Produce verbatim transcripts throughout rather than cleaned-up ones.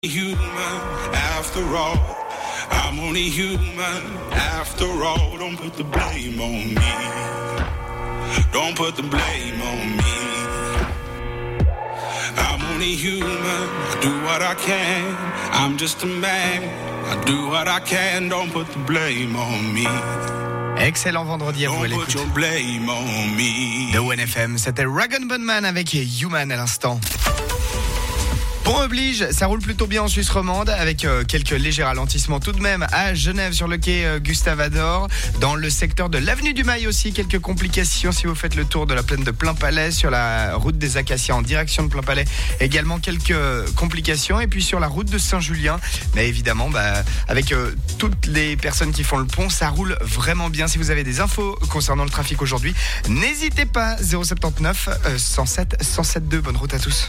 Human after all, I'm only human after all. Don't put the blame on me. Don't put the blame on me. I'm only human, I do what I can. I'm just a man, I do what I can. Don't put the blame on me. Excellent vendredi à vous à l'écoute de O N F M. C'était Rag and Bone Man avec Human à l'instant. Bon oblige, ça roule plutôt bien en Suisse romande avec euh, quelques légers ralentissements tout de même à Genève sur le quai euh, Gustave Ador. Dans le secteur de l'avenue du Mail aussi, quelques complications si vous faites le tour de la plaine de Plainpalais. Sur la route des Acacias en direction de Plainpalais, également quelques complications. Et puis sur la route de Saint-Julien, mais évidemment bah, avec euh, toutes les personnes qui font le pont, ça roule vraiment bien. Si vous avez des infos concernant le trafic aujourd'hui, n'hésitez pas, zéro sept neuf cent sept cent sept deux. Bonne route à tous.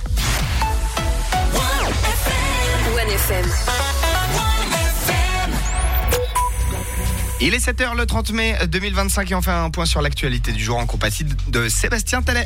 O N F M. Il est sept heures le trente mai deux mille vingt-cinq et on fait un point sur l'actualité du jour en compagnie de Sébastien Tallet.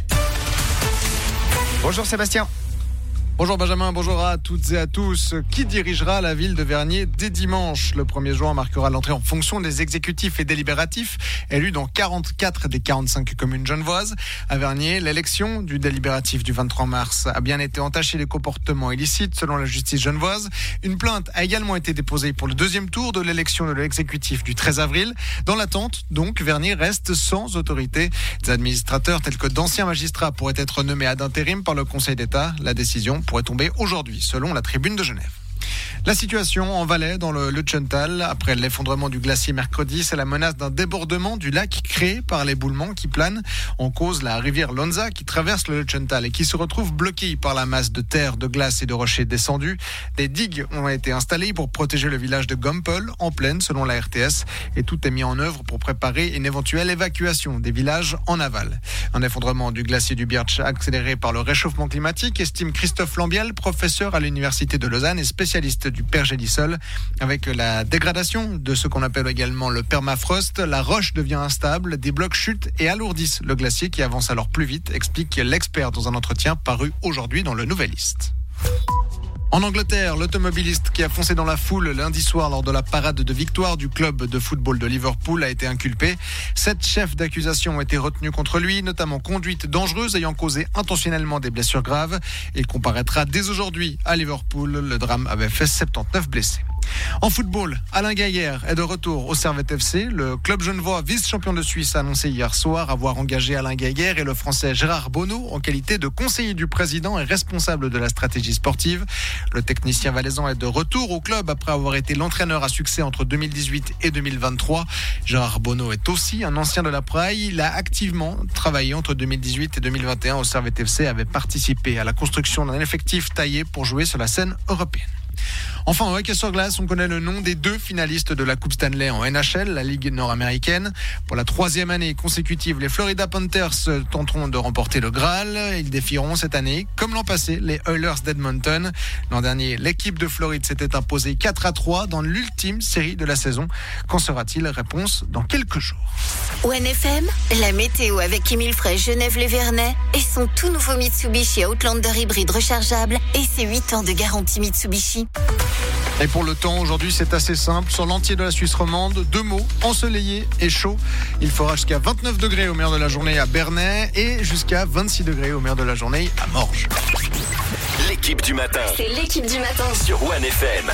Bonjour Sébastien. Bonjour Benjamin, bonjour à toutes et à tous. Qui dirigera la ville de Vernier dès dimanche ? Le premier juin marquera l'entrée en fonction des exécutifs et délibératifs élus dans quarante-quatre des quarante-cinq communes genevoises. À Vernier, l'élection du délibératif du vingt-trois mars a bien été entachée de comportements illicites selon la justice genevoise. Une plainte a également été déposée pour le deuxième tour de l'élection de l'exécutif du treize avril. Dans l'attente, donc, Vernier reste sans autorité. Des administrateurs tels que d'anciens magistrats pourraient être nommés ad intérim par le Conseil d'État. La décision pourrait tomber aujourd'hui, selon la Tribune de Genève. La situation en Valais, dans le Lutschental, après l'effondrement du glacier mercredi, c'est la menace d'un débordement du lac créé par l'éboulement qui plane. En cause, la rivière Lonza qui traverse le Lutschental et qui se retrouve bloquée par la masse de terre, de glace et de rochers descendus. Des digues ont été installées pour protéger le village de Gompel, en plaine, selon la R T S, et tout est mis en œuvre pour préparer une éventuelle évacuation des villages en aval. Un effondrement du glacier du Birch accéléré par le réchauffement climatique, estime Christophe Lambiel, professeur à l'université de Lausanne et spécialiste du pergélisol. Avec la dégradation de ce qu'on appelle également le permafrost, la roche devient instable, des blocs chutent et alourdissent le glacier qui avance alors plus vite, explique l'expert dans un entretien paru aujourd'hui dans le Nouvelliste. En Angleterre, l'automobiliste qui a foncé dans la foule lundi soir lors de la parade de victoire du club de football de Liverpool a été inculpé. Sept chefs d'accusation ont été retenus contre lui, notamment conduite dangereuse ayant causé intentionnellement des blessures graves. Il comparaîtra dès aujourd'hui à Liverpool. Le drame avait fait soixante-dix-neuf blessés. En football, Alain Gaillère est de retour au Servette F C. Le club genevois, vice-champion de Suisse, a annoncé hier soir avoir engagé Alain Gaillère et le Français Gérard Bonneau en qualité de conseiller du président et responsable de la stratégie sportive. Le technicien valaisan est de retour au club après avoir été l'entraîneur à succès entre deux mille dix-huit et deux mille vingt-trois. Gérard Bonneau est aussi un ancien de la Praille. Il a activement travaillé entre deux mille dix-huit et deux mille vingt et un au Servette F C et avait participé à la construction d'un effectif taillé pour jouer sur la scène européenne. Enfin, au hockey sur glace, on connaît le nom des deux finalistes de la Coupe Stanley en N H L, la Ligue nord-américaine. Pour la troisième année consécutive, les Florida Panthers tenteront de remporter le Graal. Ils défieront cette année, comme l'an passé, les Oilers d'Edmonton. L'an dernier, l'équipe de Floride s'était imposée quatre à trois dans l'ultime série de la saison. Qu'en sera-t-il ? Réponse dans quelques jours. O N F M, la météo avec Émile Frey, Genève-les-Vernets et son tout nouveau Mitsubishi Outlander hybride rechargeable et ses huit ans de garantie Mitsubishi. Et pour le temps, aujourd'hui, c'est assez simple. Sur l'entier de la Suisse romande, deux mots, ensoleillé et chaud. Il fera jusqu'à vingt-neuf degrés au meilleur de la journée à Bernay et jusqu'à vingt-six degrés au meilleur de la journée à Morges. L'équipe du matin. C'est l'équipe du matin Sur O N F M.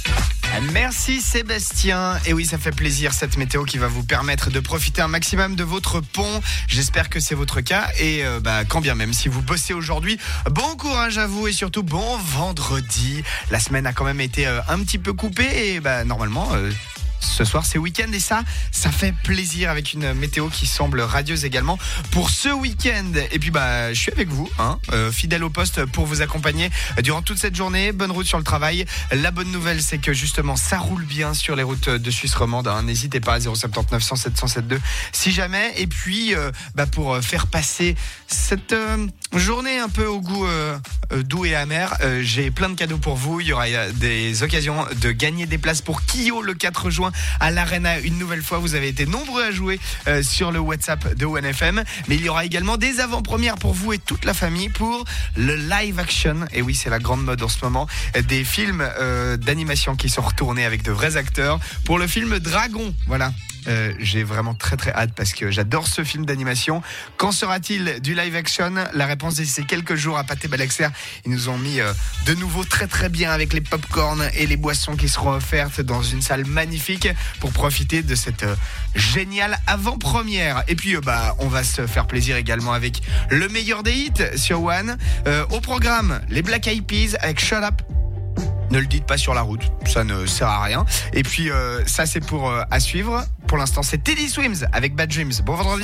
Merci Sébastien. Et oui, ça fait plaisir cette météo qui va vous permettre de profiter un maximum de votre pont. J'espère que c'est votre cas. Et euh, bah, quand bien même si vous bossez aujourd'hui, bon courage à vous et surtout bon vendredi. La semaine a quand même été euh, un petit peu coupée et bah, normalement... Euh, Ce soir, c'est week-end et ça, ça fait plaisir avec une météo qui semble radieuse également pour ce week-end. Et puis, bah, je suis avec vous, hein, euh, fidèle au poste pour vous accompagner durant toute cette journée. Bonne route sur le travail. La bonne nouvelle, c'est que justement, ça roule bien sur les routes de Suisse romande. Hein. N'hésitez pas à zéro sept neuf cent sept cent soixante-douze si jamais. Et puis, euh, bah, pour faire passer cette euh, journée un peu au goût euh, euh, doux et amer, euh, j'ai plein de cadeaux pour vous. Il y aura des occasions de gagner des places pour Kyo le quatre juin Saint-Ouen à l'Arena une nouvelle fois. Vous avez été nombreux à jouer euh, sur le WhatsApp de One F M. Mais il y aura également des avant-premières pour vous et toute la famille pour le live action. Et oui, c'est la grande mode en ce moment. Des films euh, d'animation qui sont retournés avec de vrais acteurs pour le film Dragon. Voilà. Euh, j'ai vraiment très très hâte parce que j'adore ce film d'animation. Quand sera-t-il du live action? La réponse d'ici quelques jours à Pathé Balaxer. Ils nous ont mis euh, de nouveau très très bien avec les pop-corn et les boissons qui seront offertes dans une salle magnifique pour profiter de cette euh, géniale avant-première. Et puis euh, bah on va se faire plaisir également avec le meilleur des hits sur One. Euh, au programme, les Black Eyed Peas avec Shut Up. Ne le dites pas sur la route, ça ne sert à rien. Et puis euh, ça c'est pour euh, à suivre. Pour l'instant c'est Teddy Swims avec Bad Dreams. Bon vendredi.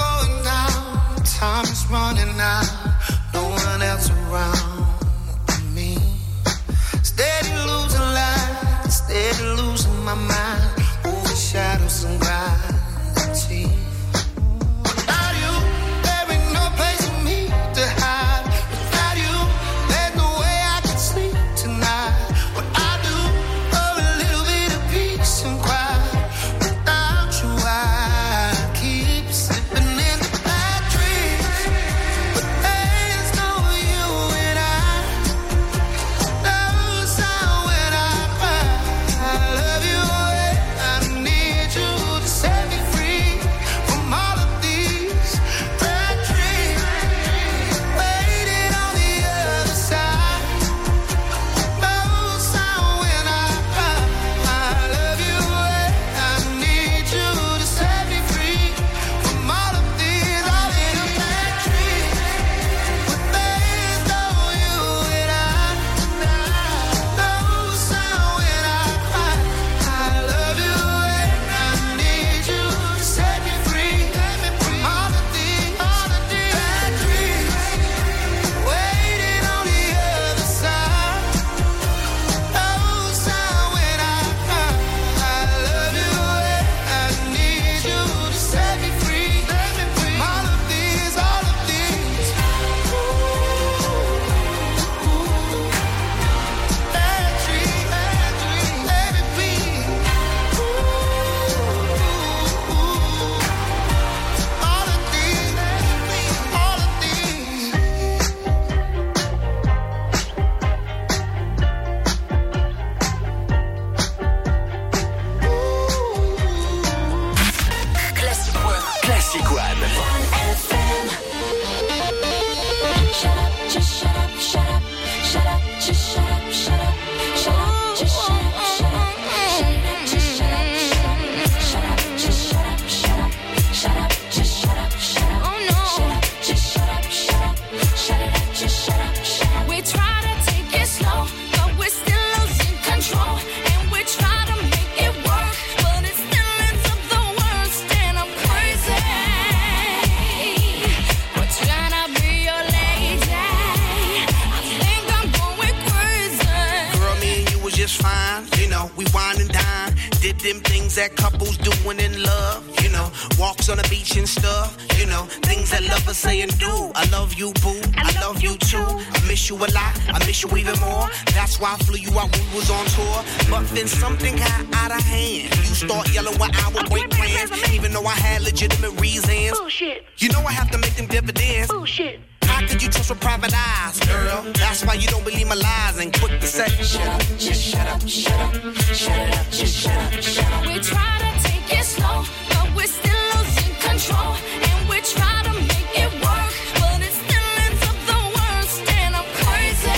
That couples doing in love, you know, walks on the beach and stuff, you know, things that lovers say and do. I love you, boo, I love you too. I miss you a lot, I miss you even more. That's why I flew you out when we was on tour. But then something got out of hand. You start yelling when I would break plans, even though I had legitimate reasons. Bullshit. You know I have to make them dividends. Bullshit. How could you trust with private eyes, girl? That's why you don't believe my lies and quick to say, shut up, just shut up, shut up, shut it up, just shut up, shut up. We try to take it slow, but we're still losing control. And we try to make it work, but it still ends up the worst. And I'm crazy.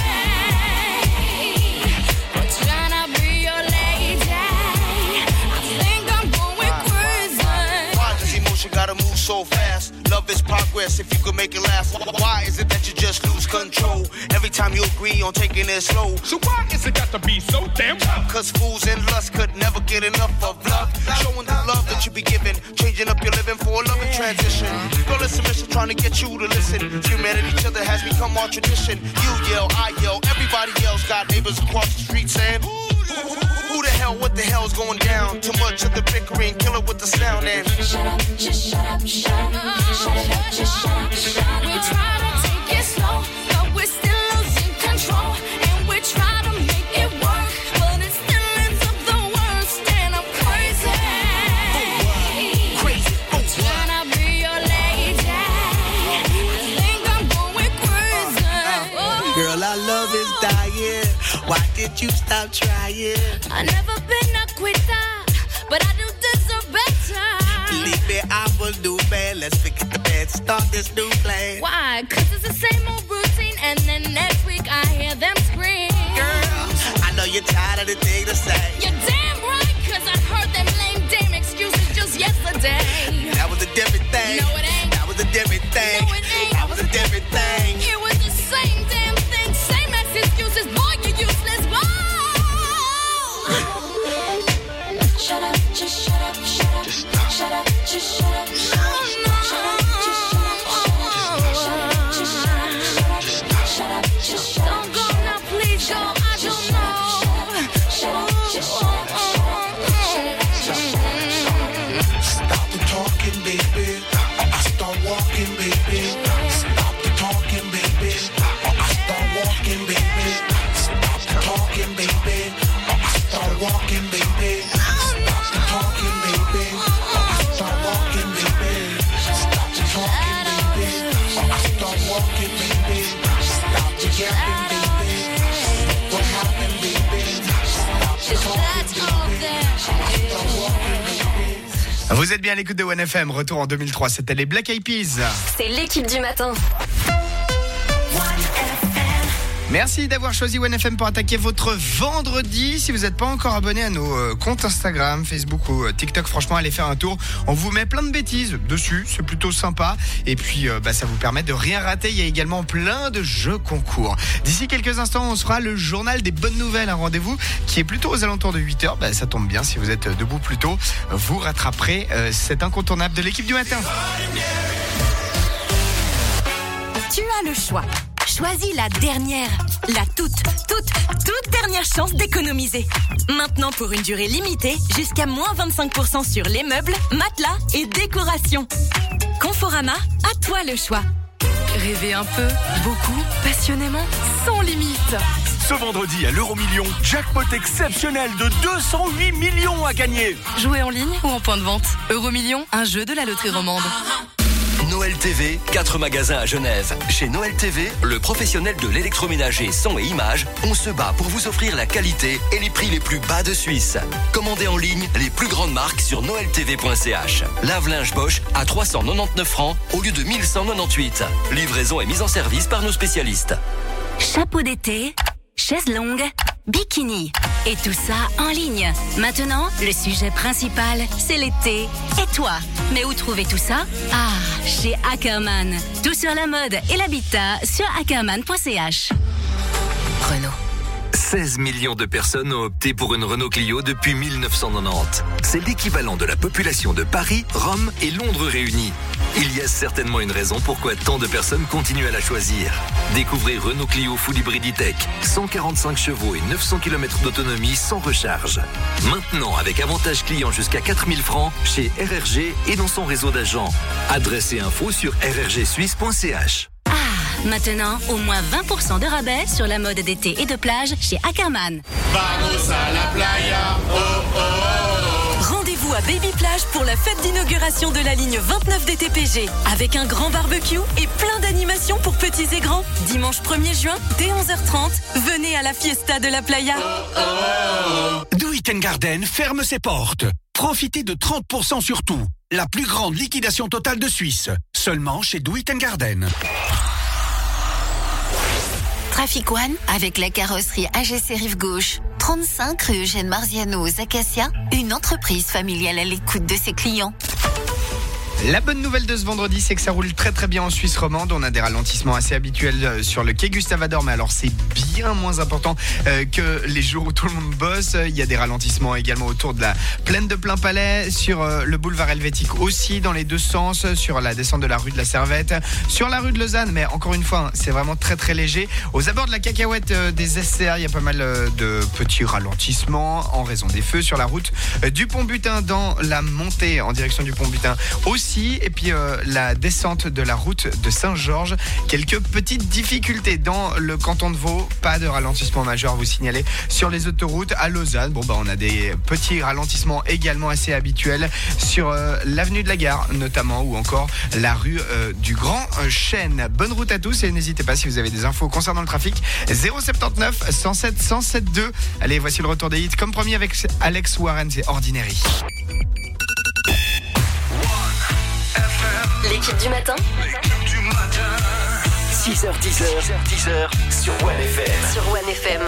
We're trying to be your lady. I think I'm going crazy. Why does emotion gotta move so fast? Love is progress if you could make it last. Why is it that you just lose control every time you agree on taking it slow? So why is it got to be so damn tough? Cause fools and lust could never get enough of love. Showing the love that you be giving, changing up your living for a loving transition. Girl, it's a mission trying to get you to listen. Humanity, each other has become our tradition. You yell, I yell, everybody yells. Got neighbors across the street saying, who the hell, what the hell's going down? Too much of the bickering, kill it with the sound and shut up, just shut up, shut up, shut it up, just shut up, shut up. We try to take it slow, but we're still losing control. And we try to make it work, but it still ends up the worst. And I'm crazy. stop trying. I never been a quitter, but I do deserve better. Believe me, I will do bad. Let's forget the bad, start this new plan. Why? Cause it's the same old routine, and then next week I hear them scream. Girl, I know you're tired of the thing to say. You're damn right, cause I heard them lame damn excuses just yesterday. That was a different thing. No, it ain't. That was a different thing. No, it ain't. That was a different thing. It was the same damn thing, same ass excuses. Boy, you're useless. Whoa! Shut up, just shut up, shut up. Just stop. Shut up, just shut up. Shut up, shut up, just shut up. Just shut up, just shut up. Just shut up. Don't go now, please go. I don't know. Shut up, just shut up. Stop the talking, baby. Or I start walking, baby. Stop the talking, baby. Or I start walking, baby. Stop the talking, baby. Or I start walking, baby. Stop the talking, baby. Or I start walking, baby. Stop the talking, baby. Or I start walking, baby. Stop the yapping, baby. What happened, baby? Stop the talking, baby. Or I start walking, baby. Vous êtes bien à l'écoute de one F M, retour en deux mille trois, c'était les Black Eyed Peas. C'est l'équipe du matin. Merci d'avoir choisi one F M pour attaquer votre vendredi. Si vous n'êtes pas encore abonné à nos euh, comptes Instagram, Facebook ou euh, TikTok, franchement, allez faire un tour. On vous met plein de bêtises dessus, c'est plutôt sympa. Et puis, euh, bah, ça vous permet de rien rater. Il y a également plein de jeux concours. D'ici quelques instants, on sera le journal des bonnes nouvelles. Un rendez-vous qui est plutôt aux alentours de huit heures. Bah, ça tombe bien, si vous êtes debout plus tôt, vous rattraperez euh, cet incontournable de l'équipe du matin. Tu as le choix. Choisis la dernière, la toute, toute, toute dernière chance d'économiser. Maintenant pour une durée limitée, jusqu'à moins vingt-cinq pour cent sur les meubles, matelas et décorations. Conforama, à toi le choix. Rêver un peu, beaucoup, passionnément, sans limite. Ce vendredi à l'Euromillion, jackpot exceptionnel de deux cent huit millions à gagner. Jouer en ligne ou en point de vente. Euromillion, un jeu de la loterie romande. Noël T V, quatre magasins à Genève. Chez Noël T V, le professionnel de l'électroménager son et images, on se bat pour vous offrir la qualité et les prix les plus bas de Suisse. Commandez en ligne les plus grandes marques sur noël t v point c h. Lave-linge Bosch à trois cent quatre-vingt-dix-neuf francs au lieu de mille cent quatre-vingt-dix-huit. Livraison et mise en service par nos spécialistes. Chapeau d'été, chaise longue, bikini. Et tout ça en ligne. Maintenant, le sujet principal, c'est l'été. Et toi? Mais où trouver tout ça? Ah, chez Ackerman. Tout sur la mode et l'habitat sur ackerman point c h. Renault. seize millions de personnes ont opté pour une Renault Clio depuis mille neuf cent quatre-vingt-dix. C'est l'équivalent de la population de Paris, Rome et Londres réunis. Il y a certainement une raison pourquoi tant de personnes continuent à la choisir. Découvrez Renault Clio Full Hybrid E-Tech, cent quarante-cinq chevaux et neuf cents kilomètres d'autonomie sans recharge. Maintenant avec avantage client jusqu'à quatre mille francs chez R R G et dans son réseau d'agents. Adresse et info sur r r g suisse point c h. Maintenant, au moins vingt pour cent de rabais sur la mode d'été et de plage chez Ackerman. Vamos à la playa, oh oh oh. Rendez-vous à Baby Plage pour la fête d'inauguration de la ligne vingt-neuf D T P G. Avec un grand barbecue et plein d'animations pour petits et grands. Dimanche premier juin, dès onze heures trente, venez à la fiesta de la playa. Oh oh. Do It Garden ferme ses portes. Profitez de trente pour cent sur tout. La plus grande liquidation totale de Suisse. Seulement chez Do It Garden. Trafic One avec la carrosserie A G C Rive Gauche. trente-cinq rue Eugène Marziano aux Acacias, une entreprise familiale à l'écoute de ses clients. La bonne nouvelle de ce vendredi, c'est que ça roule très très bien en Suisse romande. On a des ralentissements assez habituels sur le quai Gustave Ador, mais alors c'est bien moins important euh, que les jours où tout le monde bosse. Il y a des ralentissements également autour de la plaine de Plain-Palais, sur euh, le boulevard helvétique aussi, dans les deux sens, sur la descente de la rue de la Servette, sur la rue de Lausanne, mais encore une fois, c'est vraiment très très léger. Aux abords de la cacahuète euh, des S C R, il y a pas mal euh, de petits ralentissements en raison des feux sur la route euh, du Pont-Butin dans la montée en direction du Pont-Butin aussi. aussi. Et puis euh, la descente de la route de Saint-Georges. Quelques petites difficultés dans le canton de Vaud. Pas de ralentissement majeur à vous signaler sur les autoroutes. À Lausanne, bon bah on a des petits ralentissements également assez habituels sur euh, l'avenue de la Gare notamment, ou encore la rue euh, du Grand Chêne. Bonne route à tous et n'hésitez pas si vous avez des infos concernant le trafic. zéro sept neuf cent sept cent sept deux. Allez, voici le retour des hits comme promis avec Alex Warren et Ordinary. L'équipe du matin. six heures dix heures sur One F M. Sur One F M.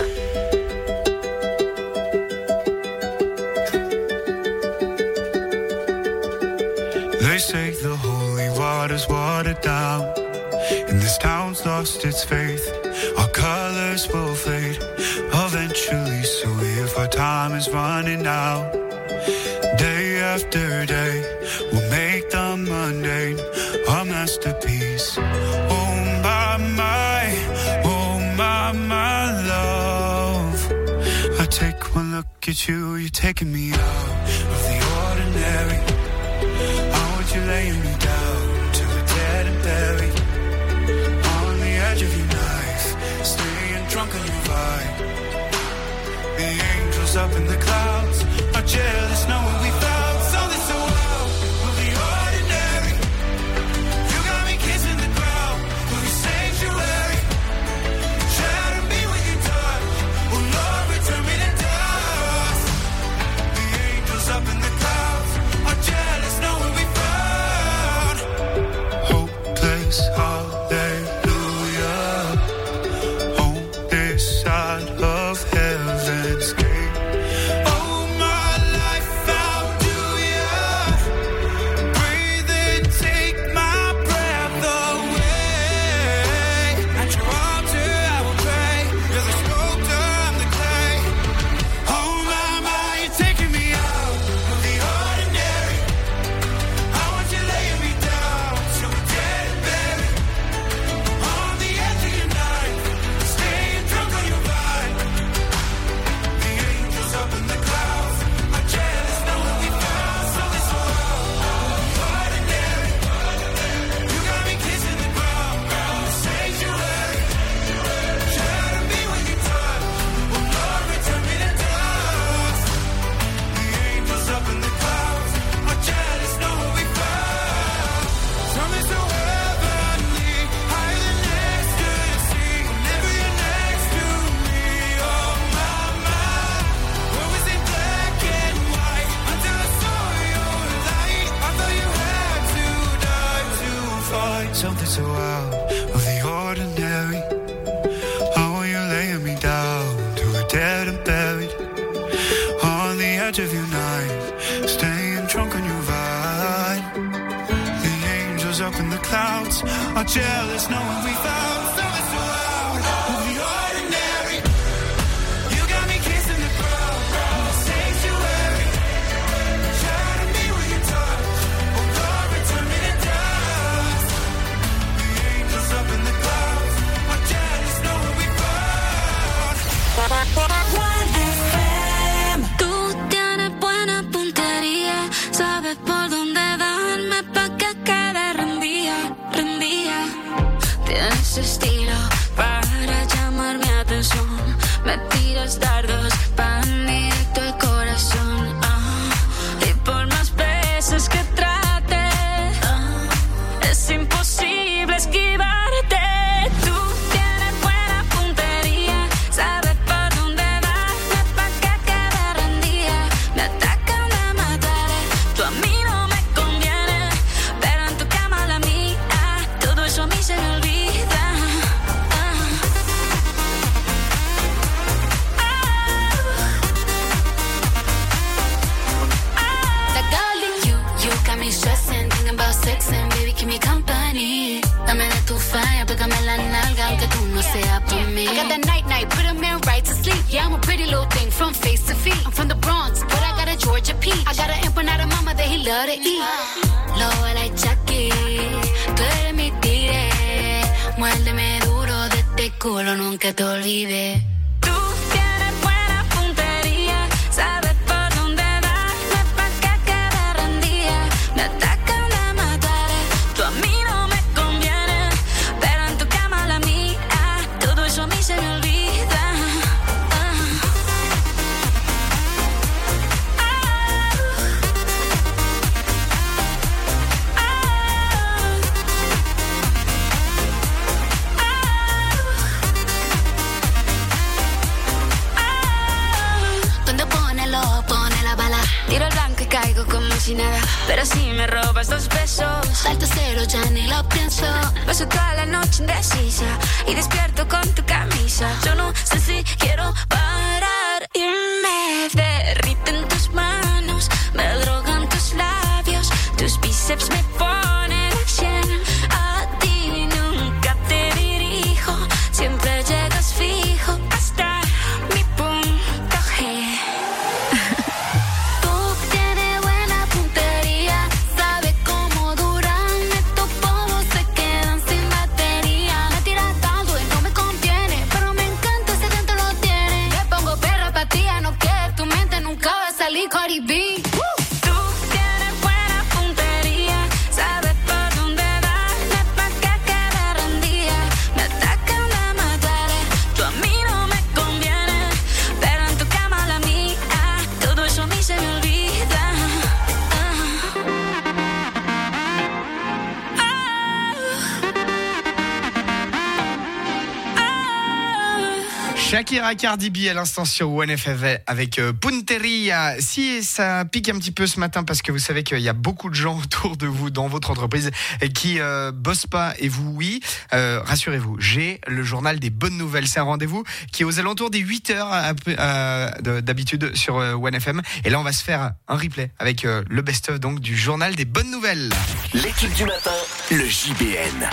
They say the holy water's watered down, and this town's lost its faith. Our colors will fade eventually, so if our time is running out, day after day, we'll make the mundane a masterpiece. Oh my, my, oh my, my love. I take one look at you, you're taking me out of the ordinary. You laying me down to a dead and buried on the edge of your knife, staying drunk on your vibe. The angels up in the clouds are jealous knowing we found something so wild. We'll be ordinary. You got me kissing the ground. We'll be sanctuary. Shatter me with your touch. Oh Lord, return me to dust. The angels up in the clouds are jealous knowing we hallelujah, on this side of heaven's gate. Oh, my life, how do ya breathe and take my breath away? At your altar I will pray. You're the sculptor, I'm the clay. Oh, my, my, you're taking me out of the ordinary. I want you laying me down to a dead bed. On the edge of your knife, staying drunk on your vine. The angels up in the clouds are jealous knowing we found something so ordinary. You got me kissing the ground, sanctuary. Shatter me when you touch. Oh Lord, return me to dust. The angels up in the clouds are jealous knowing we found something so heavenly, higher than ecstasy. Whenever you're next to me, oh my, my. What was it black and white until I saw your light? I thought you had to die to find something so out of the ordinary. How are you laying me down to a dead and buried on the edge of your knife, staying drunk on your vine. The angels up in the clouds are jealous knowing we found something so out of the ordinary. You got me kissing the ground, sanctuary. Shatter me with your touch. Oh Lord, return me to dust. The angels up in the clouds are jealous knowing we found. Tú tienes buena puntería, sabes por dónde darme pa' que quede rendida, rendida. Tienes estilo para llamar mi atención, me tiras dardos pan directo al corazón. Ah, y por más veces que trate, ah, es imposible esquivarte. Tú tienes buena puntería, sabes por dónde darme pa' que quede rendida. Me atacan, me mataré, tú a mí no me conviene, pero en tu cama la mía, todo eso a mí se me olvida. Ah, That girl in you, you got me stressing, thinking about sex and baby keep me company. Dame de tu falla, pégame la nalga aunque tú no seas por mí. I got that night night, put a man right to sleep. Yeah, I'm a pretty little thing from face to feet. I'm from the Bronx, but I got a Georgia peach. I got an empanada mama that he love to eat. Low like Chucky, tú eres mi tigre. Muérdeme duro de este culo, nunca te olvides. Tú tienes buena puntería, sabes por dónde darme pa' que quede rendida. Me atacan, me matan. hago como si nada, pero si me robas dos besos, salto cero, ya ni lo pienso. Paso toda la noche indecisa y despierto con tu camisa. Yo no sé si quiero parar y me derriten tus manos, me drogan tus labios, tus bíceps me ponen a cien. A ti nunca te dirijo, siempre llegas fijo hasta mi punto G. Tú tienes buena puntería, sabes cómo duran estos polvos, se quedan sin batería. Me tiras tanto y no me conviene, pero me encanta ese dentro lo tiene. Le pongo perra patía, no que tu mente nunca va a salir Cardi B. Shakira, Cardi B à l'instant sur One F M avec euh, Punteria. Si ça pique un petit peu ce matin parce que vous savez qu'il y a beaucoup de gens autour de vous dans votre entreprise qui euh, bossent pas et vous oui, euh, rassurez-vous, j'ai le journal des bonnes nouvelles. C'est un rendez-vous qui est aux alentours des huit heures euh, d'habitude sur euh, One F M. Et là on va se faire un replay avec euh, le best-of donc du journal des bonnes nouvelles. L'équipe du matin, le J B N.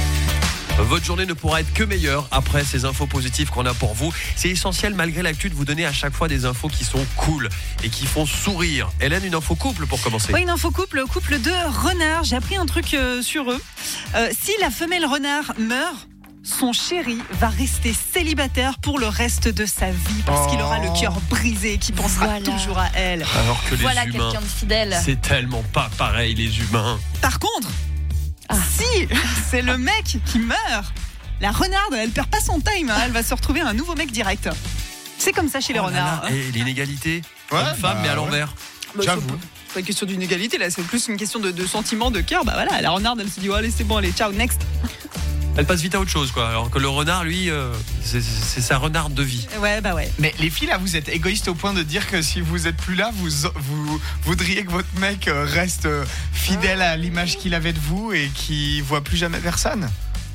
Votre journée ne pourra être que meilleure après ces infos positives qu'on a pour vous. C'est essentiel malgré l'actu de vous donner à chaque fois des infos qui sont cool et qui font sourire. Hélène, une info couple pour commencer. Oui, une info couple, couple de renards. J'ai appris un truc euh, sur eux. Euh, si la femelle renard meurt, son chéri va rester célibataire pour le reste de sa vie parce oh. qu'il aura le cœur brisé et qu'il pensera voilà. toujours à elle. Alors que les voilà humains, quelqu'un de fidèle. C'est tellement pas pareil les humains. Par contre, ah. si c'est le mec qui meurt, la renarde, elle perd pas son time, hein, elle va se retrouver un nouveau mec direct. C'est comme ça chez les oh renards. Et l'inégalité, ouais, homme-femme, bah, mais à l'envers. Bah, J'avoue. C'est pas une question d'inégalité, là, c'est plus une question de, de sentiment, de cœur. Bah voilà, la renarde, elle se dit, oh, allez, c'est bon, allez, ciao, next. Elle passe vite à autre chose, quoi. Alors que le renard, lui, euh, c'est, c'est sa renarde de vie. Ouais, bah ouais. Mais les filles, là, vous êtes égoïstes au point de dire que si vous êtes plus là, vous, vous voudriez que votre mec reste fidèle à l'image qu'il avait de vous et qu'il voit plus jamais personne.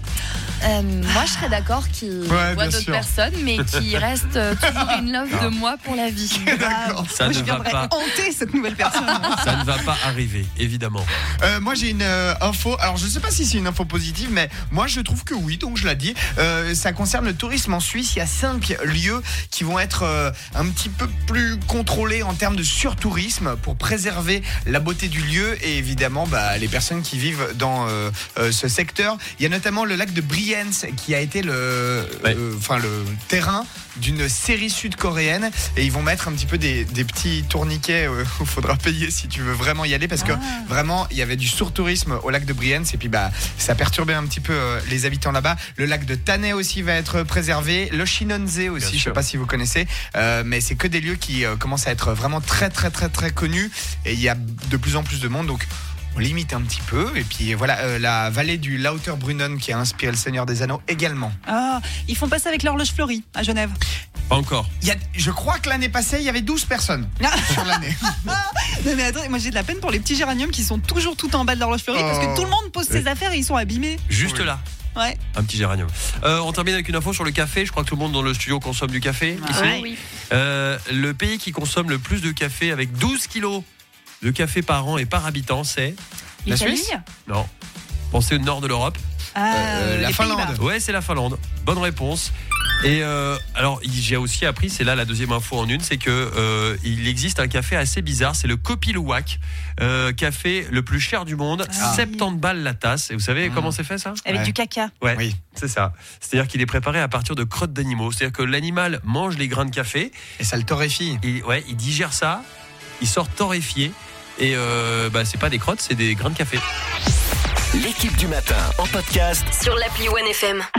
Euh, moi, je serais d'accord qu'il ouais, voit d'autres sûr. personnes, mais qu'il reste euh, toujours in love de moi pour la vie. D'accord. Ça moi, ne je va viendrais pas. hanter cette nouvelle personne. Ça ne va pas arriver, évidemment. Euh, moi, j'ai une euh, info. Alors, je ne sais pas si c'est une info positive, mais moi, je trouve que oui. Donc, je l'ai dit. Euh, ça concerne le tourisme en Suisse. Il y a cinq lieux qui vont être euh, un petit peu plus contrôlés en termes de surtourisme pour préserver la beauté du lieu et évidemment, bah, les personnes qui vivent dans euh, euh, ce secteur. Il y a notamment le lac de Brienz qui a été le, ouais. euh, enfin, le terrain d'une série sud-coréenne et ils vont mettre un petit peu des, des petits tourniquets où il faudra payer si tu veux vraiment y aller parce que ah. vraiment il y avait du surtourisme au lac de Brienz et puis bah ça perturbait un petit peu euh, les habitants là-bas. Le lac de Tanay aussi va être préservé, le Shinonze aussi, Bien je sûr. sais pas si vous connaissez, euh, mais c'est que des lieux qui euh, commencent à être vraiment très très très très connus et il y a de plus en plus de monde donc on limite un petit peu et puis voilà euh, la vallée du Lauterbrunnen qui a inspiré le Seigneur des Anneaux également. Ah, ils font pas ça avec l'horloge fleurie à Genève. Pas encore. Il y a, je crois que l'année passée il y avait douze personnes sur l'année. Non mais attends, moi j'ai de la peine pour les petits géraniums qui sont toujours tout en bas de l'horloge fleurie oh. parce que tout le monde pose ses oui. affaires et ils sont abîmés. Juste oui. là. Ouais. Un petit géranium. Euh, on termine avec une info sur le café. Je crois que tout le monde dans le studio consomme du café. Ah, ici. ouais. Oui. Euh, le pays qui consomme le plus de café avec douze kilos de café par an et par habitant, c'est la Suisse ? Non. Pensez au nord de l'Europe. Ah, euh, la Finlande. Pays-Bas. Ouais, c'est la Finlande. Bonne réponse. Et euh, alors, j'ai aussi appris, c'est là la deuxième info en une, c'est que euh, il existe un café assez bizarre, c'est le Kopi Luwak, euh, café le plus cher du monde, ah. soixante-dix balles la tasse. Et vous savez mmh. comment c'est fait ça ? Avec ouais. du caca. Ouais, oui. c'est ça. C'est-à-dire qu'il est préparé à partir de crottes d'animaux. C'est-à-dire que l'animal mange les grains de café. Et ça le torréfie. Et ouais, il digère ça, il sort torréfié. Et euh, bah, c'est pas des crottes, c'est des grains de café. L'équipe du matin en podcast sur l'appli One F M.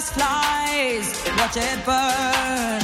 gas lies, watch it burn.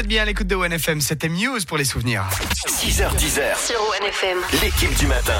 êtes bien à l'écoute de One F M, c'était Muse pour les souvenirs. six heures dix Sur One F M. l'équipe du matin.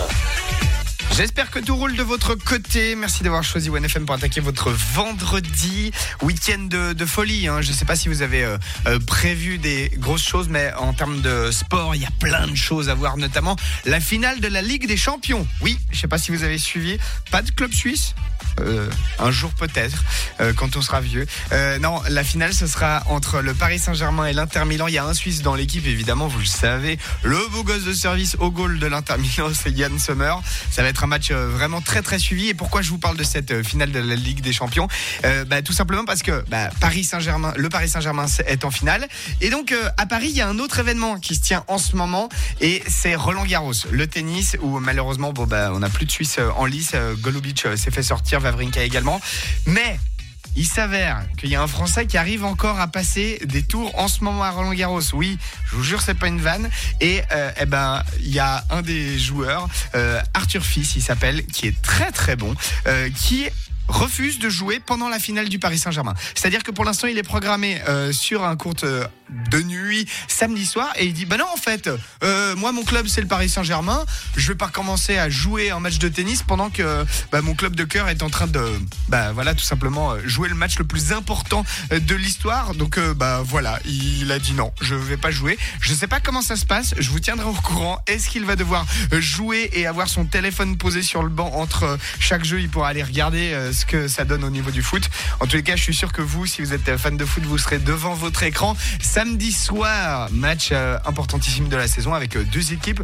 J'espère que tout roule de votre côté. Merci d'avoir choisi One F M pour attaquer votre vendredi. Week-end de, de folie. Hein. Je ne sais pas si vous avez euh, euh, prévu des grosses choses, mais en termes de sport, il y a plein de choses à voir, notamment la finale de la Ligue des Champions. Oui, je ne sais pas si vous avez suivi. Pas de club suisse. Euh, un jour peut-être, euh, quand on sera vieux. Euh, non, la finale, ce sera entre le Paris Saint-Germain et l'Inter Milan. Il y a un Suisse dans l'équipe, évidemment, vous le savez. Le beau gosse de service au goal de l'Inter Milan, c'est Yann Sommer. Ça va être un match euh, vraiment très très suivi. Et pourquoi je vous parle de cette euh, finale de la Ligue des Champions euh, bah, tout simplement parce que bah, Paris Saint-Germain, le Paris Saint-Germain est en finale. Et donc euh, à Paris, il y a un autre événement qui se tient en ce moment, et c'est Roland Garros, le tennis, où malheureusement, bon bah, on n'a plus de Suisse euh, en lice. Euh, Golubic euh, s'est fait sortir, Wawrinka également. Mais il s'avère qu'il y a un Français qui arrive encore à passer des tours en ce moment à Roland Garros. Oui, je vous jure, c'est pas une vanne. Et euh, eh ben, il y a un des joueurs, euh, Arthur Fils, il s'appelle, qui est très très bon, euh, qui refuse de jouer pendant la finale du Paris Saint-Germain. C'est-à-dire que pour l'instant, il est programmé euh, sur un court euh, de nuit samedi soir, et il dit bah non, en fait euh, moi mon club c'est le Paris Saint-Germain, je vais pas commencer à jouer un match de tennis pendant que bah, mon club de cœur est en train de bah voilà, tout simplement jouer le match le plus important de l'histoire. Donc euh, bah voilà, il a dit non, je vais pas jouer. Je sais pas comment ça se passe, je vous tiendrai au courant. Est-ce qu'il va devoir jouer et avoir son téléphone posé sur le banc entre chaque jeu? Il pourra aller regarder euh, ce que ça donne au niveau du foot. En tous les cas, je suis sûr que vous, si vous êtes fan de foot, vous serez devant votre écran samedi soir. Match euh, importantissime de la saison, avec euh, deux équipes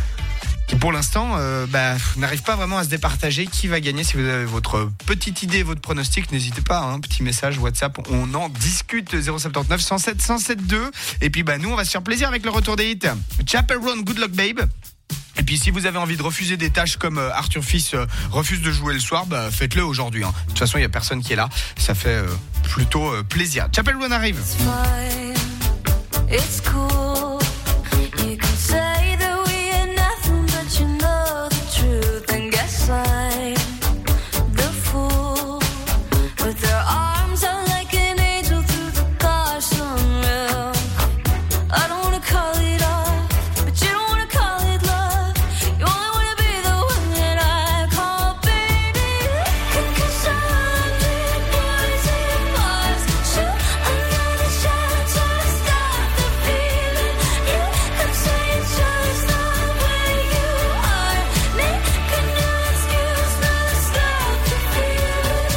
qui pour l'instant euh, bah, n'arrivent pas vraiment à se départager. Qui va gagner? Si vous avez votre petite idée, votre pronostic, n'hésitez pas, hein, petit message WhatsApp, on en discute. Zéro sept neuf cent sept cent sept deux. Et puis bah, nous on va se faire plaisir avec le retour des hits. Chapel Roan, Good Luck Babe. Et puis si vous avez envie de refuser des tâches comme euh, Arthur Fils euh, refuse de jouer le soir, bah, faites-le aujourd'hui, hein. De toute façon il n'y a personne qui est là, ça fait euh, plutôt euh, plaisir. Chapel Roan arrive. It's cool. You can say that we are nothing, but you know the truth. And guess I'm the fool with their arms out like an angel through the glass unreal. I don't wanna call it off, but you don't wanna call it love. You only wanna be the one that I call baby. Cause I'm deep poison bars. Shoot another shot to stop the feeling. You could say it's just the way you are. Make a new excuse not to stop the feeling.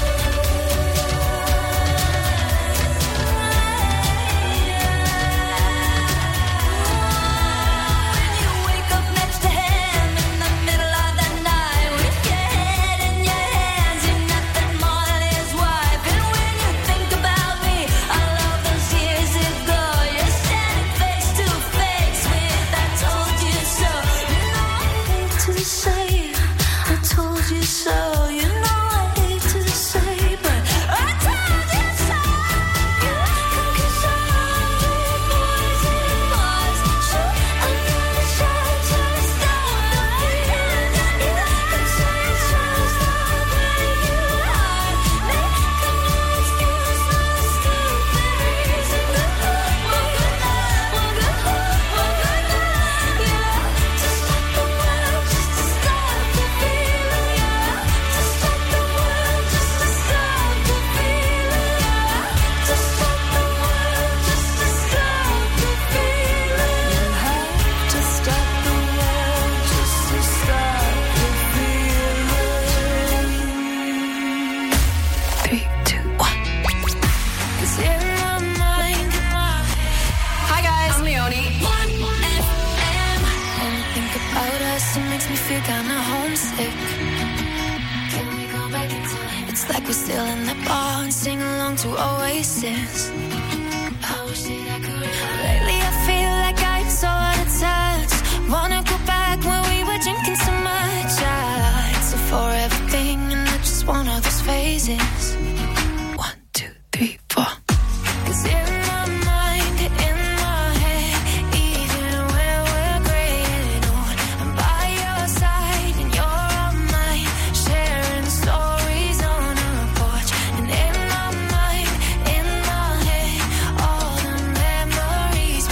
When you wake up next to him in the middle of the night, with your head in your hands, you're nothing more than his wife. And when you think about me, all of those years ago, you're standing face to face with I told you so. You know I hate to say I told you so. You know I hate to say, but I told you so. You cause I'm deep poison bars. Shoot another shot to stop the feeling. You could say it's just the way you are. Make a new excuse, not a stupid reason. Well, good night, well, good night, well, good night, yeah. To stop the world, just to stop the feeling, yeah. To stop the world, just to stop the feeling, yeah. To stop the world, just to stop the feeling. You have to stop the world just to stop the feeling. Three, two, one. 'Cause in my mind, hi guys, I'm Leonie. One F M. When I think about us, it makes me feel kinda homesick. Can we go back in time? It's like we're still in the bar and sing along to Oasis. I wish that I could. Lately I feel like I'm so out of touch. Wanna go back when we were drinking so much. Ah, it's a forever thing, and I just want all those phases. One, two, three, four. 'Cause in my mind, in my head, even when we're gray and old, I'm by your side and you're on mine, sharing stories on our porch. And in my mind, in my head, all the memories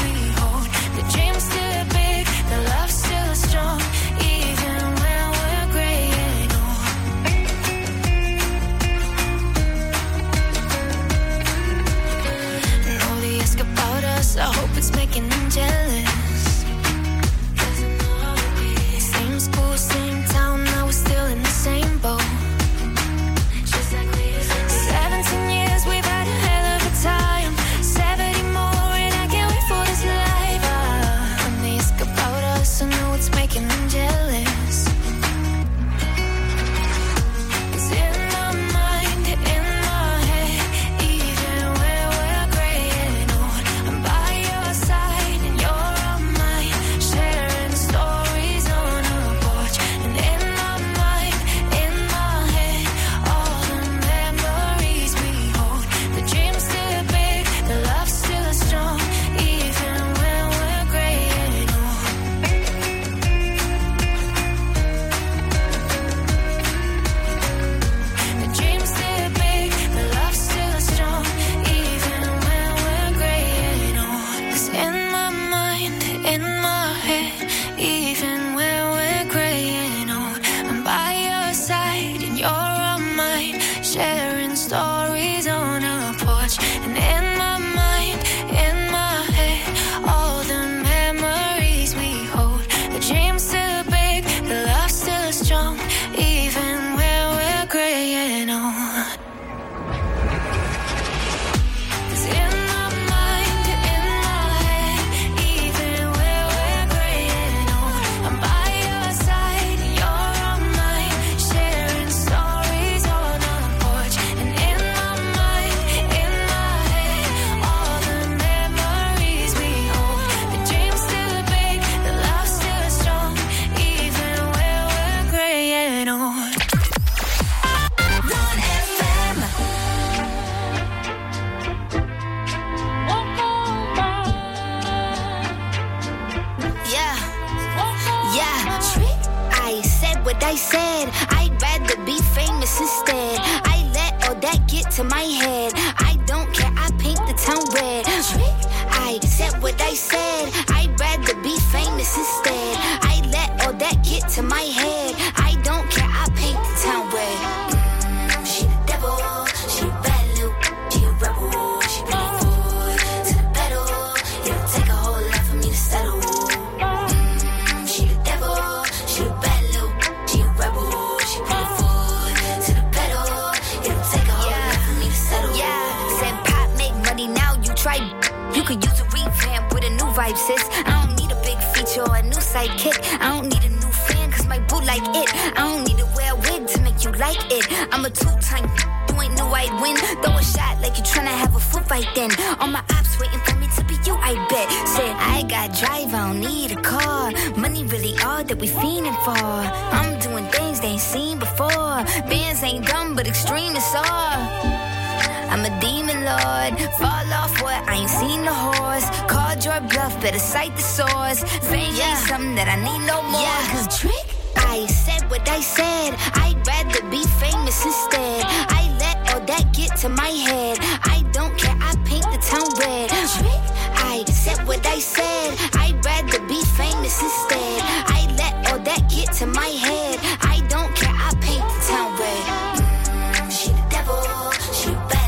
what I said. I'd rather be famous instead. I let all that get to my head. I don't care, I paint the town red. I said what I said. I'd rather be famous instead. I let all that get to my head. I don't care, I paint the town red. Mm, she the devil, she a bad little, she a rebel. She bring it forward to the battle. It'll take a whole lot for me to settle. Mm, she the devil, she a bad little, she a rebel. She bring it forward to the battle. It'll take a whole lot for me to settle. Yeah, said pop make money now. You try. You could use a revamp with a new vibe, sis. I don't need a big feature or a new sidekick. I don't need a new fan, cause my boo like it. I don't need to wear a wig to make you like it. I'm a two-time, you ain't know I'd win. Throw a shot like you tryna have a foot fight then. All my ops waiting for me to be you, I bet. Said, I got drive, I don't need a car. Money really all that we fiending for. I'm doing things they ain't seen before. Bands ain't dumb, but extreme is all. I'm a demon lord, fall off what, I ain't seen the horse. Called your bluff, better cite the source. Fame yeah. ain't something that I need no more. Yeah, cause trick, I said what I said. I'd rather be famous instead. I let all that get to my head. I don't care, I paint the town red. Trick, I said what I said. I'd rather be famous instead. I let all that get to my head. I don't care, I paint the town red. Mm, she the devil, she a bad.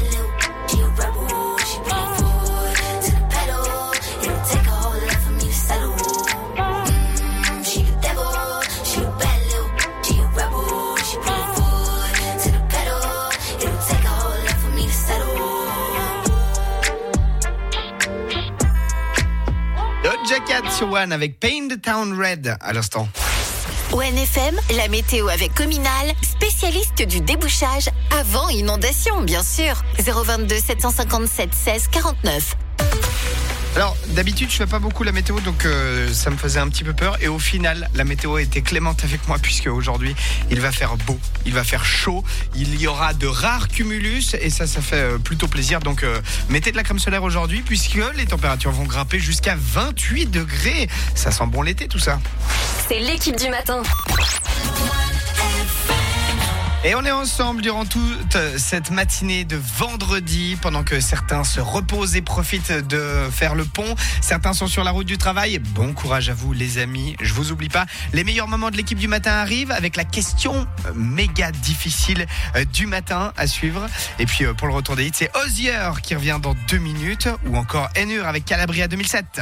Jacket sur One avec Paint the Town Red à l'instant. One F M, la météo avec Communal, spécialiste du débouchage avant inondation, bien sûr. zéro vingt-deux sept cent cinquante-sept seize quarante-neuf. Alors, d'habitude, je fais pas beaucoup la météo, donc euh, ça me faisait un petit peu peur. Et au final, la météo a été clémente avec moi, puisque aujourd'hui, il va faire beau, il va faire chaud, il y aura de rares cumulus, et ça, ça fait euh, plutôt plaisir. Donc, euh, mettez de la crème solaire aujourd'hui, puisque les températures vont grimper jusqu'à vingt-huit degrés. Ça sent bon l'été, tout ça. C'est l'équipe du matin. Et on est ensemble durant toute cette matinée de vendredi, pendant que certains se reposent et profitent de faire le pont. Certains sont sur la route du travail. Bon courage à vous, les amis. Je vous oublie pas. Les meilleurs moments de l'équipe du matin arrivent avec la question méga difficile du matin à suivre. Et puis pour le retour des hits, c'est Hozier qui revient dans deux minutes, ou encore Enur avec Calabria deux mille sept.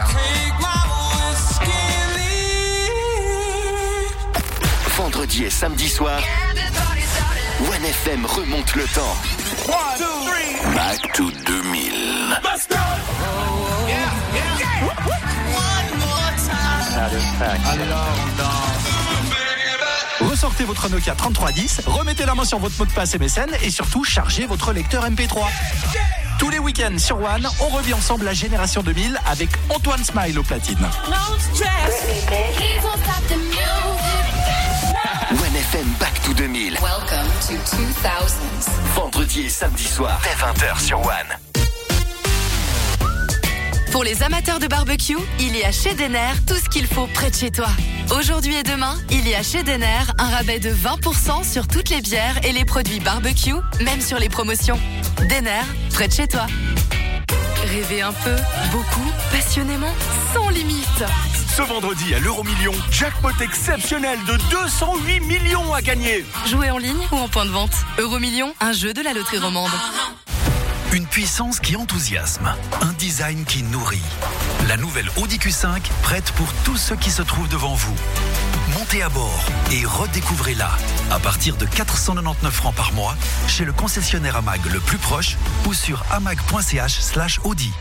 Vendredi et samedi soir, One F M remonte le temps. Back to deux mille. Alors, ressortez votre Nokia trente-trois dix, remettez la main sur votre mot de passe M S N et surtout chargez votre lecteur M P trois. Tous les week-ends sur One, on revit ensemble la génération deux mille avec Antoine Smile au platine. One F M Back to deux mille. Welcome to two thousands. Vendredi et samedi soir, dès vingt heures sur One. Pour les amateurs de barbecue, il y a chez Denner tout ce qu'il faut près de chez toi. Aujourd'hui et demain, il y a chez Denner un rabais de vingt pour cent sur toutes les bières et les produits barbecue, même sur les promotions. Denner, près de chez toi. Rêvez un peu, beaucoup, passionnément, sans limite. Ce vendredi à l'Euromillion, jackpot exceptionnel de deux cent huit millions à gagner. Jouez en ligne ou en point de vente. Euromillion, un jeu de la loterie romande. Une puissance qui enthousiasme, un design qui nourrit. La nouvelle Audi Q cinq, prête pour tous ceux qui se trouvent devant vous. Montez à bord et redécouvrez-la à partir de quatre cent quatre-vingt-dix-neuf francs par mois chez le concessionnaire A M A G le plus proche ou sur amag point c h slash Audi.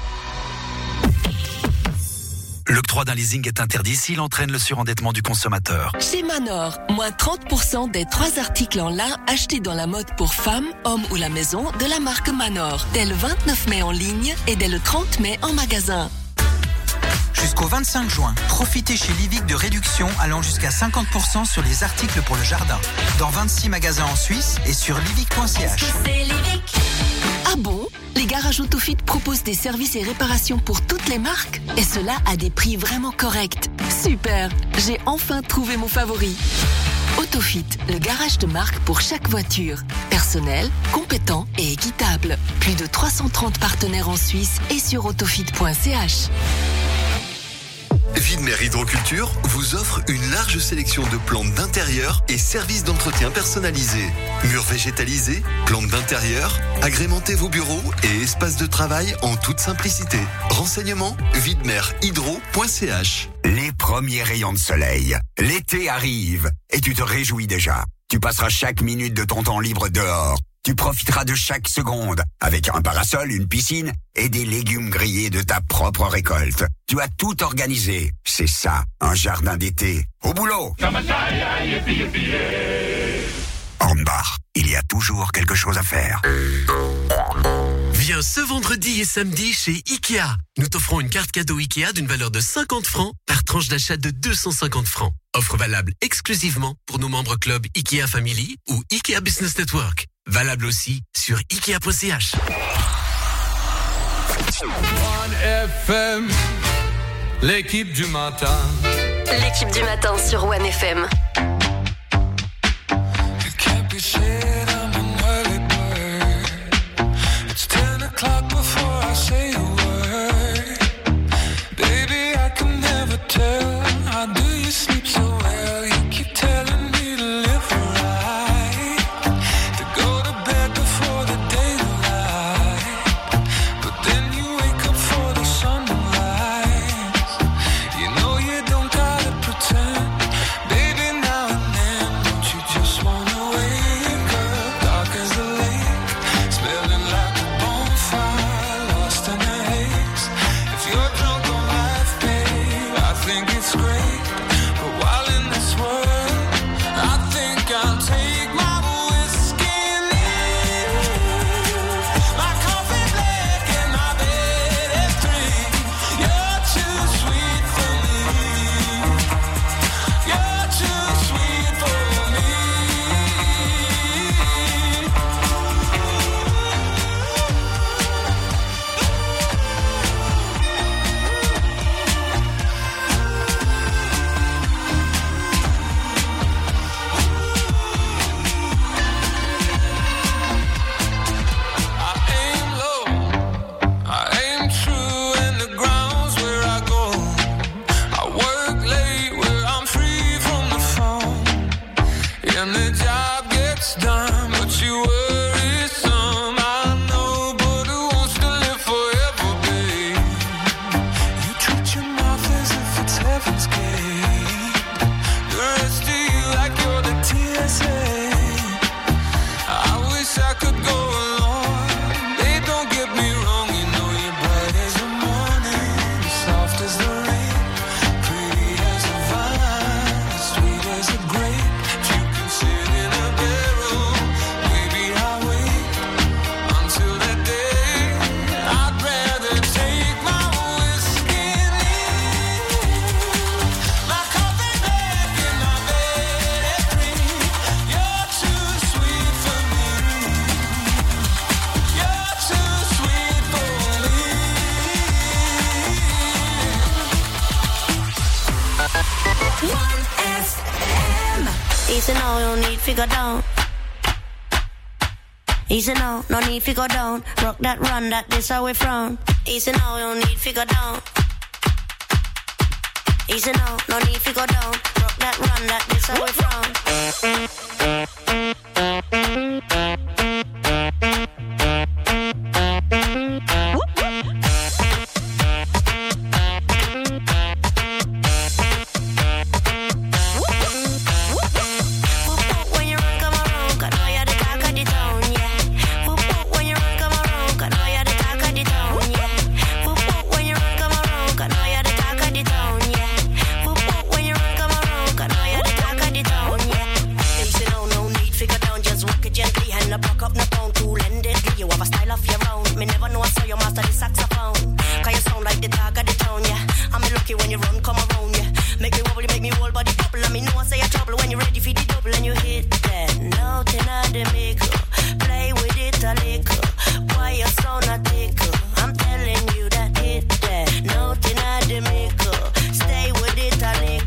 L'octroi d'un leasing est interdit s'il entraîne le surendettement du consommateur. Chez Manor, moins trente pour cent des trois articles en lin achetés dans la mode pour femmes, hommes ou la maison de la marque Manor. Dès le vingt-neuf mai en ligne et dès le trente mai en magasin. Jusqu'au vingt-cinq juin, profitez chez Livic de réductions allant jusqu'à cinquante pour cent sur les articles pour le jardin. Dans vingt-six magasins en Suisse et sur livic point c h. Ah bon? Les garages Autofit proposent des services et réparations pour toutes les marques. Et cela à des prix vraiment corrects. Super, j'ai enfin trouvé mon favori. Autofit, le garage de marque pour chaque voiture. Personnel, compétent et équitable. Plus de trois cent trente partenaires en Suisse et sur autofit point c h. Widmer Hydroculture vous offre une large sélection de plantes d'intérieur et services d'entretien personnalisés. Murs végétalisés, plantes d'intérieur, agrémentez vos bureaux et espaces de travail en toute simplicité. Renseignements, widmer hydro point c h. Les premiers rayons de soleil. L'été arrive et tu te réjouis déjà. Tu passeras chaque minute de ton temps libre dehors. Tu profiteras de chaque seconde avec un parasol, une piscine et des légumes grillés de ta propre récolte. Tu as tout organisé. C'est ça, un jardin d'été. Au boulot! Hornbach, il y a toujours quelque chose à faire. Viens ce vendredi et samedi chez Ikea. Nous t'offrons une carte cadeau Ikea d'une valeur de cinquante francs par tranche d'achat de deux cent cinquante francs. Offre valable exclusivement pour nos membres club Ikea Family ou Ikea Business Network. Valable aussi sur ikea point c h. F M, l'équipe du matin. L'équipe du matin sur One F M. Easy now, no need to go down. Easy now, no need to go down. Rock that run, that this how we from. Easy now, no need to go down. Easy now, no need to go down. Rock that run, that this how we from. Stay with it a little.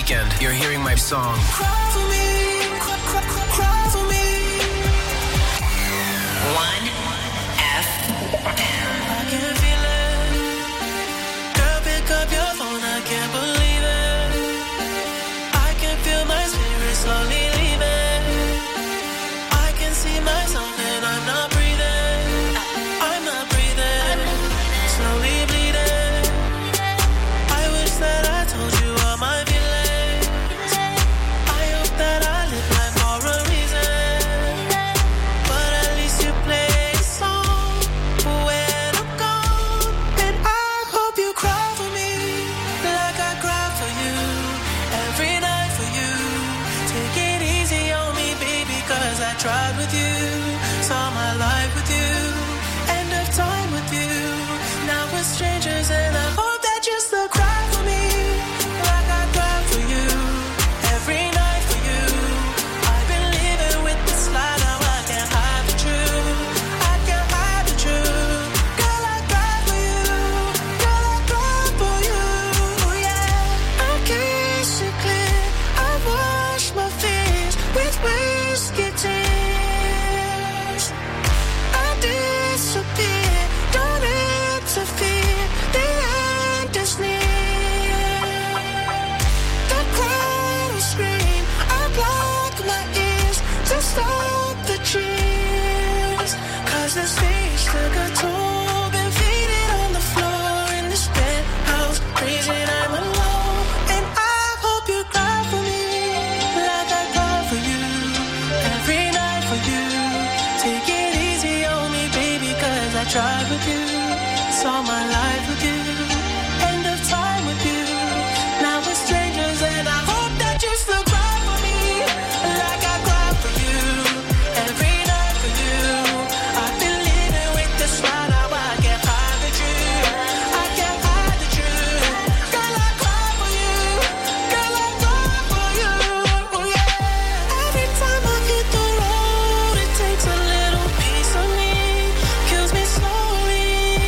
weekend, you're hearing my song. Cry for me, cry, cry, cry, cry for me. One F M. I can feel it. Girl, pick up your phone, I can't believe it. I can feel my spirit slowly leaving. I can see myself and I'm not breathing. I'm not breathing. Slowly bleeding. I wish that I told you all my feelings. I hope that I live life for a reason. But at least you play a song when I'm gone. And I hope you cry for me like I cry for you. Every night for you. Take it easy on me, baby, cause I tried with you. Saw my life with you. End of time with you. Now we're strangers and I hope that you still cry for me like I cry for you. Every night for you. I've been living with this lie, now I can't hide the truth. I can't hide the truth. Girl, I cry for you. Girl, I cry for you. Yeah. I kiss you clear. I wash my fears with whiskey tears. I disappear. Don't interfere. The end is near. The crowd will scream. I block my ears to stop the cheers. Cause the stage took a toll. Been faded on the floor in this penthouse. Crazy, I'm alone. And I hope you cry for me like I cry for you. Every night for you. Take it easy on me, baby, cause I tried with you. Saw my life with you. End of time with you. Now we're strangers and I hope that you still cry for me like I cry for you. Every night for you. I've been living with this lie, now I can't hide the truth. I can't hide the truth. Girl, I cry for you. Girl, I cry for you. Yeah. Every time I hit the road, it takes a little piece of me. Kills me slowly.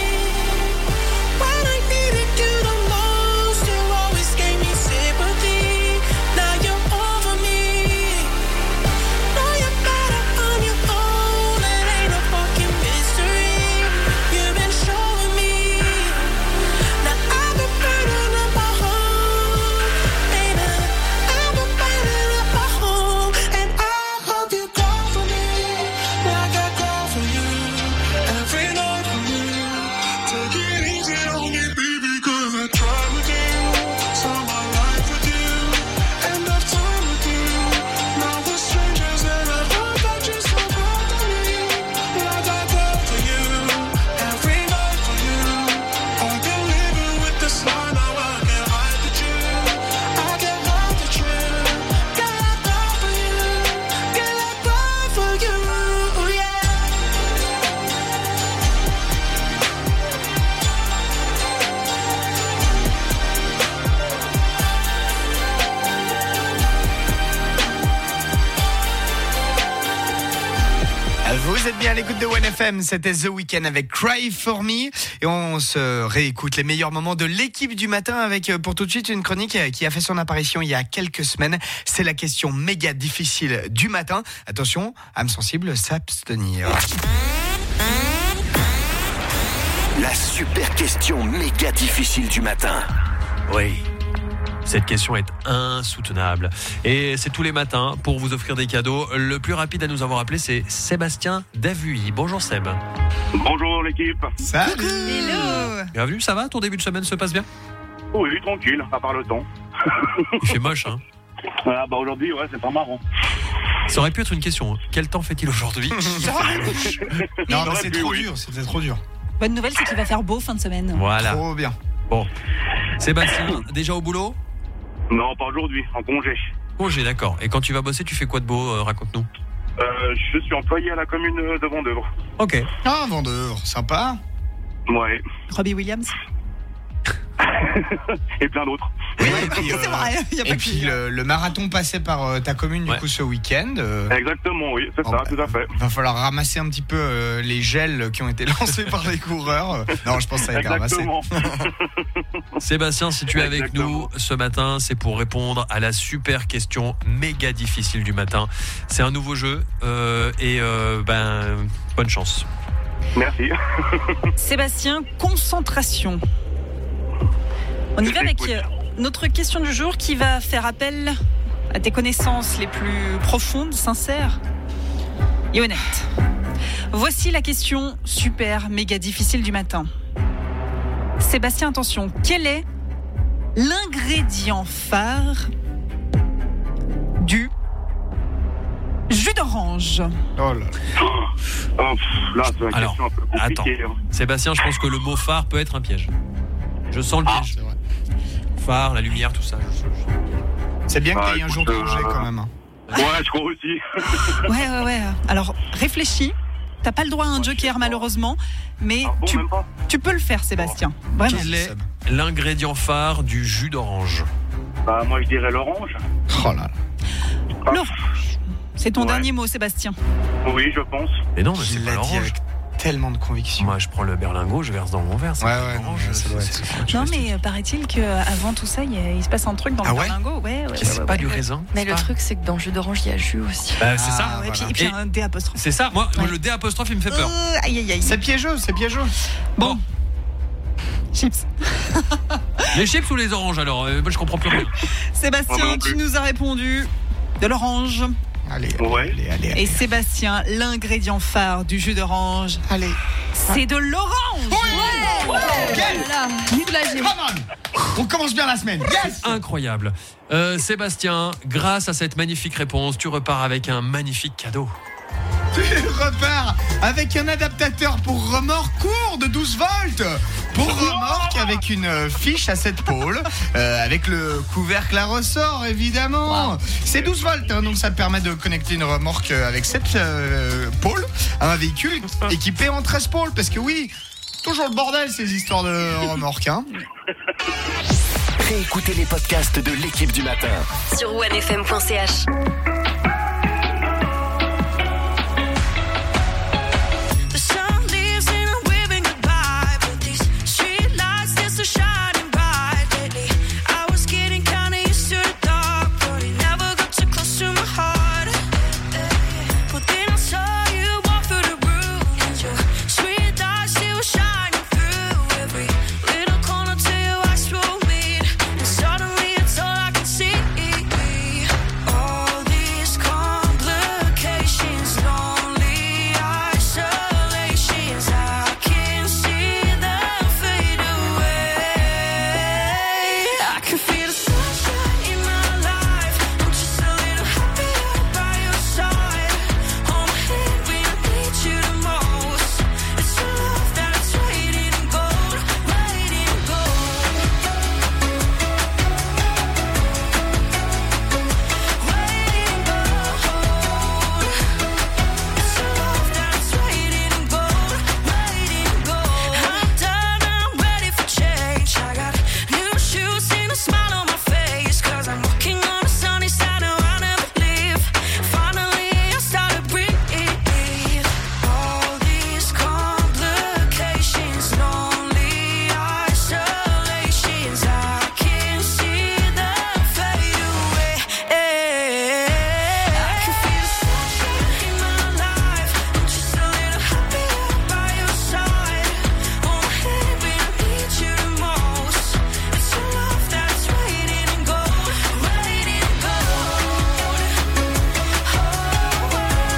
When I needed you the most, you always gave me sympathy. Now you're over me. Now you're better on your own. It ain't a fucking mystery. You've been showing me. Now I've been burning up my home, baby. I've been burning up my home, and I hope you cry for me like I cry for you. Every night for you. Take it easy on me, baby, cause I tried with you. Saw my life with you. End of time with you. Now we're strangers and I hope that you still cry for me like I cry for you. Every night for you. I've been living with this lie, now I can't hide the truth. I can't hide the truth. Girl, I cry for you. Girl, I cry for you. Yeah. Vous êtes bien à l'écoute de One F M, c'était The Weeknd avec Cry For Me et on se réécoute les meilleurs moments de l'équipe du matin avec pour tout de suite une chronique qui a fait son apparition il y a quelques semaines. C'est la question méga difficile du matin. Attention, âme sensible, s'abstenir. La super question méga difficile du matin. Oui. Cette question est insoutenable. Et c'est tous les matins pour vous offrir des cadeaux. Le plus rapide à nous avoir appelé, c'est Sébastien Davuy. Bonjour Seb. Bonjour l'équipe. Salut. Hello. Bienvenue, ça va? Ton début de semaine se passe bien? Oui, tranquille, à part le temps. Il fait moche, hein? Ah bah aujourd'hui, ouais, c'est pas marrant. Ça aurait pu être une question. Hein. Quel temps fait-il aujourd'hui? Non, mais c'est trop dur, c'était trop dur. Bonne nouvelle, c'est qu'il va faire beau fin de semaine. Voilà. Trop bien. Bon. Sébastien, déjà au boulot? Non, pas aujourd'hui, en congé. Congé, d'accord. Et quand tu vas bosser, tu fais quoi de beau? euh, Raconte-nous. Euh, je suis employé à la commune de Vendeuvre. Ok. Ah, vendeur, sympa. Ouais. Robbie Williams. Et plein d'autres. Oui, et puis, C'est vrai, y a pas et que puis lui. le, le marathon passé par euh, ta commune du Ouais. coup ce week-end. euh, Exactement, oui, c'est Bon, ça, bah, tout à fait. Va falloir ramasser un petit peu euh, les gels qui ont été lancés par les coureurs. Non, je pense que ça a été ramassé. Exactement. Sébastien, si tu es avec Exactement. nous ce matin, c'est pour répondre à la super question méga difficile du matin. C'est un nouveau jeu euh, et euh, ben bonne chance. Merci. Sébastien, concentration. On y va avec euh, notre question du jour qui va faire appel à tes connaissances les plus profondes, sincères et honnêtes. Voici la question super méga difficile du matin. Sébastien, attention, quel est l'ingrédient phare du jus d'orange? Oh là. Oh, pff, là, c'est une Alors, question un peu compliquée. attends. hein. Sébastien, je pense que le mot phare peut être un piège. Je sens le Ah. piège. Phare, la lumière, tout ça. je- je- C'est bien que Ah, tu aies un jour écoute, de congé euh, quand même. hein. Ouais, je crois aussi. Ouais, ouais, ouais. Alors, réfléchis. T'as pas le droit à un joker, malheureusement, mais Ah bon, tu, même pas tu peux le faire, Sébastien. Vraiment. Quel est l'ingrédient phare du jus d'orange? Bah, moi, je dirais l'orange. Oh là là. L'orange. C'est ton Ouais. dernier mot, Sébastien. Oui, je pense. Mais non, mais Je c'est l'ai pas dit l'orange. avec tellement de conviction. Moi, je prends le berlingot, je verse dans mon verre. c'est Ouais, pas ouais, l'orange, non, ça doit c'est- être- c'est- Non, mais euh, paraît-il qu'avant tout ça, il, y a- il se passe un truc dans Ah le ouais berlingot. Ouais, ouais, C'est ouais, pas ouais, du ouais. raisin. Mais c'est le pas- truc, c'est que dans le jus d'orange, il y a jus aussi. Bah, c'est Ah, ça. Ouais, voilà. puis- et puis Et- un D apostrophe. C'est ça. Moi, Ouais. le D apostrophe, il me fait peur. Euh, aïe, aïe, aïe. C'est piégeux, c'est piégeux. Bon. Chips. Les chips ou les oranges alors Euh, Moi, je comprends plus rien. Ouais, moi Sébastien, non tu plus. nous as répondu de l'orange. Allez, Ouais. allez, allez, allez. Et Sébastien, l'ingrédient phare du jus d'orange, Allez. c'est de l'orange. Voilà, soulagé. Come on. On commence bien la semaine. Yes. Incroyable. Euh, Sébastien, grâce à cette magnifique réponse, tu repars avec un magnifique cadeau. Tu repars avec un adaptateur pour remorque court de douze volts. Pour remorque avec une euh, fiche à sept pôles, euh, avec le couvercle à ressort évidemment. C'est douze volts, hein, donc ça permet de connecter une remorque euh, avec sept euh, pôles à un véhicule équipé en treize pôles. Parce que oui, toujours le bordel ces histoires de remorque. Hein. Réécoutez les podcasts de l'équipe du matin. Sur onefm point c h. The sun leaves and I'm waving goodbye, but these street lights they're so shining bright lately. I was getting kinda used to the dark, but it never got too close to my heart. But then I saw you walk through the room, and your sweet eyes they were shining through every little corner till your eyes will meet, and suddenly it's all I can see. All these complications, lonely isolations, I can see them fade away. I can feel the sunshine in my life. I'm just a little happier by your side. Hold my hand when I need you the most. It's your love that's waiting in gold, waiting in gold. I can see them fade away. I can feel the sunshine in my life. I'm just a little happier by your side. Hold my hand when I need you the most. It's your love that's waiting in gold, waiting in gold. Oh,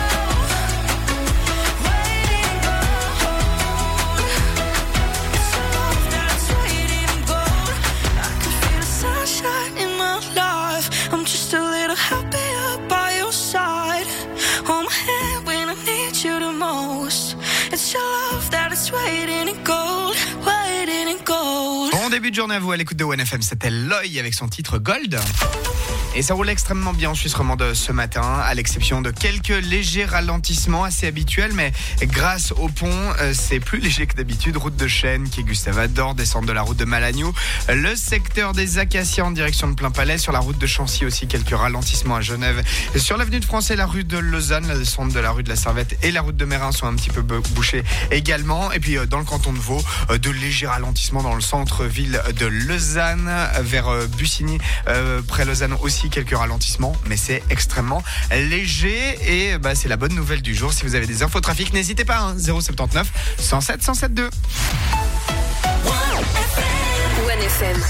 waiting in gold. It's your love that's waiting in gold. I can feel the sunshine in my life. I'm just a little happier by your side. Hold my hand when I need you the most. It's your love that is waiting in gold, waiting in gold. Bon début de journée à vous à l'écoute de OneFM. C'était Loy avec son titre Gold. Et ça roule extrêmement bien en Suisse romande ce matin, à l'exception de quelques légers ralentissements assez habituels, mais grâce au pont, c'est plus léger que d'habitude. Route de Chêne, qui est Gustave Ador, descente de la route de Malagnou, le secteur des Acacias en direction de Plainpalais, sur la route de Chancy aussi quelques ralentissements à Genève. Et sur l'avenue de France et la rue de Lausanne, la descente de la rue de la Servette et la route de Mérin sont un petit peu bouchées également. Et puis dans le canton de Vaud, de légers ralentissements dans le centre-ville de Lausanne, vers Bussigny, euh, près Lausanne aussi quelques ralentissements, mais c'est extrêmement léger et bah, c'est la bonne nouvelle du jour. Si vous avez des infos trafic, n'hésitez pas, hein, zéro sept neuf cent sept cent sept deux. One F M.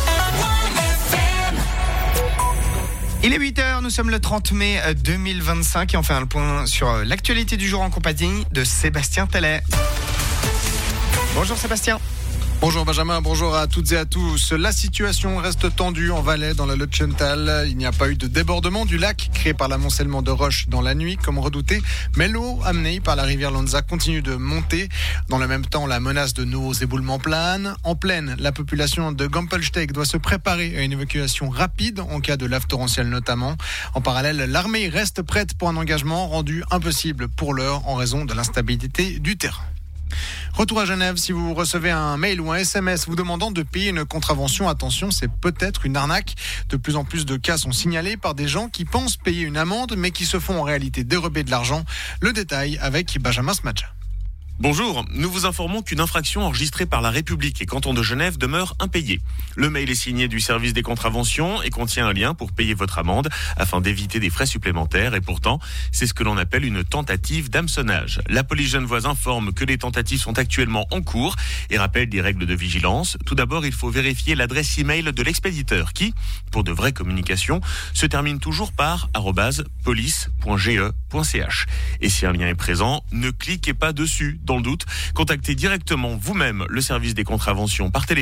Il est huit heures, nous sommes le trente mai deux mille vingt-cinq et on fait un point sur l'actualité du jour en compagnie de Sébastien Tellet. Bonjour Sébastien. Bonjour Benjamin, bonjour à toutes et à tous. La situation reste tendue en Valais, dans le Lutschental. Il n'y a pas eu de débordement du lac créé par l'amoncellement de roches dans la nuit, comme redouté. Mais l'eau amenée par la rivière Lanza continue de monter. Dans le même temps, la menace de nouveaux éboulements plane. En pleine, la population de Gampelsteig doit se préparer à une évacuation rapide en cas de lave torrentielle notamment. En parallèle, l'armée reste prête pour un engagement rendu impossible pour l'heure en raison de l'instabilité du terrain. Retour à Genève, si vous recevez un mail ou un S M S vous demandant de payer une contravention, attention, c'est peut-être une arnaque. De plus en plus de cas sont signalés par des gens qui pensent payer une amende, mais qui se font en réalité dérober de l'argent. Le détail avec Benjamin Smadja. Bonjour, nous vous informons qu'une infraction enregistrée par la République et canton de Genève demeure impayée. Le mail est signé du service des contraventions et contient un lien pour payer votre amende afin d'éviter des frais supplémentaires et pourtant, c'est ce que l'on appelle une tentative d'hameçonnage. La police genevoise informe que les tentatives sont actuellement en cours et rappelle des règles de vigilance. Tout d'abord, il faut vérifier l'adresse email de l'expéditeur qui, pour de vraies communications, se termine toujours par arobase police point g e point c h. Et si un lien est présent, ne cliquez pas dessus. Dans le doute, contactez directement vous-même le service des contraventions par téléphone